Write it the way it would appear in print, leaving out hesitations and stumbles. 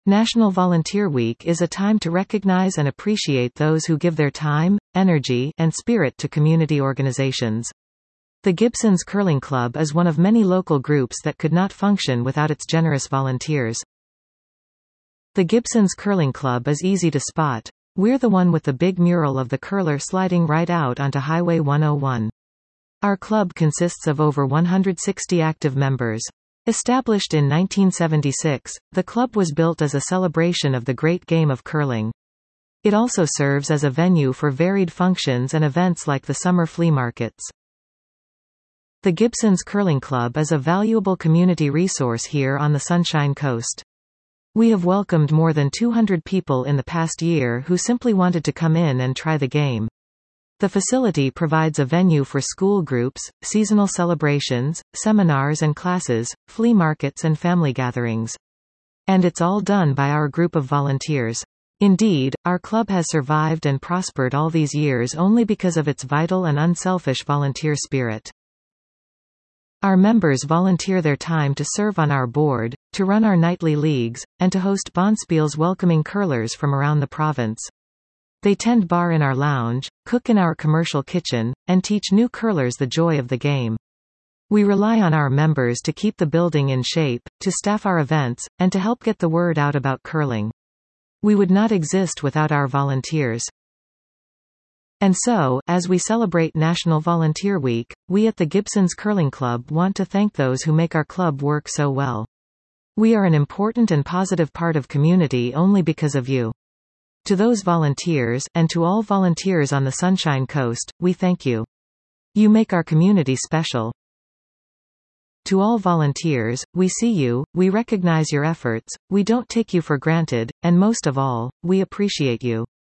National Volunteer Week is a time to recognize and appreciate those who give their time, energy, and spirit to community organizations. The Gibsons Curling Club is one of many local groups that could not function without its generous volunteers. The Gibsons Curling Club is easy to spot. We're the one with the big mural of the curler sliding right out onto Highway 101. Our club consists of over 160 active members. Established in 1976, the club was built as a celebration of the great game of curling. It also serves as a venue for varied functions and events like the summer flea markets. The Gibsons Curling Club is a valuable community resource here on the Sunshine Coast. We have welcomed more than 200 people in the past year who simply wanted to come in and try the game. The facility provides a venue for school groups, seasonal celebrations, seminars and classes, flea markets and family gatherings. And it's all done by our group of volunteers. Indeed, our club has survived and prospered all these years only because of its vital and unselfish volunteer spirit. Our members volunteer their time to serve on our board, to run our nightly leagues, and to host bonspiels welcoming curlers from around the province. They tend bar in our lounge, cook in our commercial kitchen, and teach new curlers the joy of the game. We rely on our members to keep the building in shape, to staff our events, and to help get the word out about curling. We would not exist without our volunteers. And so, as we celebrate National Volunteer Week, we at the Gibsons Curling Club want to thank those who make our club work so well. We are an important and positive part of community only because of you. To those volunteers, and to all volunteers on the Sunshine Coast, we thank you. You make our community special. To all volunteers, we see you, we recognize your efforts, we don't take you for granted, and most of all, we appreciate you.